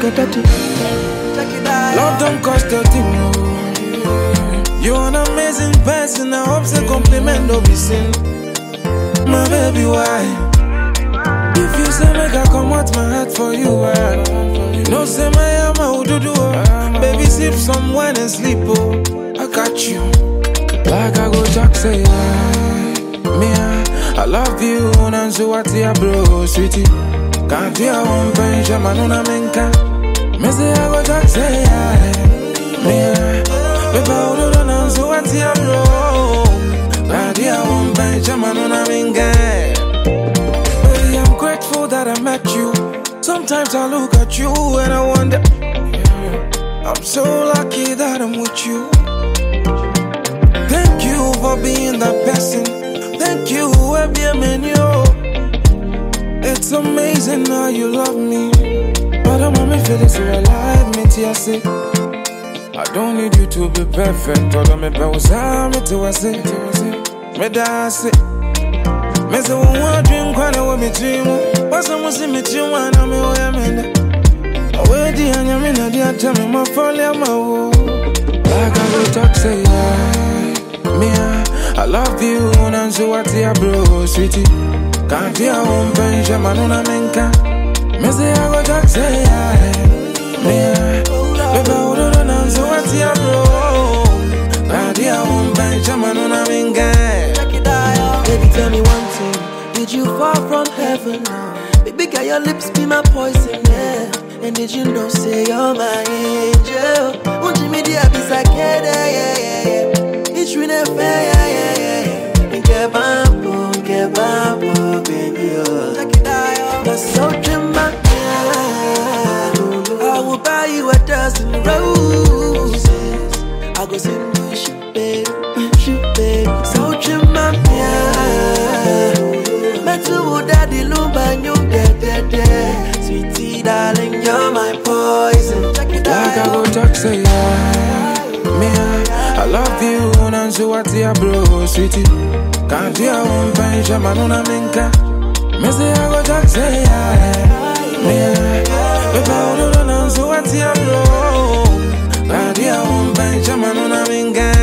Love don't cost a thing, no. You're an amazing person, I hope the compliment don't be sin. My baby, why? If you say make I come out my heart for you, you know say my ama ududu. Baby, sip some wine and sleep, oh. I got you. Like I go talk say, me, I love you, and so what ya bro, sweetie. Can't hear one bench, I'm on menka. Me say I go talk say, me, baby, I so what ya bro. Can't hear one bench, I'm on menka. Baby, I'm grateful that I met you. Sometimes I look at you and I wonder, I'm so lucky that I'm with you. Thank you for being that person. Thank you, it's amazing how you love me. But I'm on me feeling so alive, me tia say. I don't need you to be perfect. All of me bows out, me to say. Me da say. Me say one dream, kwana wa me dream. What's a musi me dream, wana me oya me. Away di anya me na di ata me ma fall ya ma wo. Like I go talk say me I love you, and so what ya bro, sweetie. Can't hear one bench, I'm on menka. Me say I go talk say me baby, and so what ya bro. Can't hear one bench, I'm on menka. Baby, tell me one thing. Did you fall from heaven? Baby, girl, your lips be my poison, yeah. And did you know, say you're my angel? Won't you meet the abyss I get, yeah. It's really fair, yeah. Get bamboo, baby, oh. That's so dramatic. I will buy you a dozen roses. I go sing you, baby. So dramatic. Metu daddy lumba you dead. Sweetie darling, you're my poison. Like I go talk say me I love you, and so what ya bro, sweetie. Can't hear one bench, I'm on menka. Me say I go talk say me baby, and so what ya bro. Can't hear one bench, I'm on menka.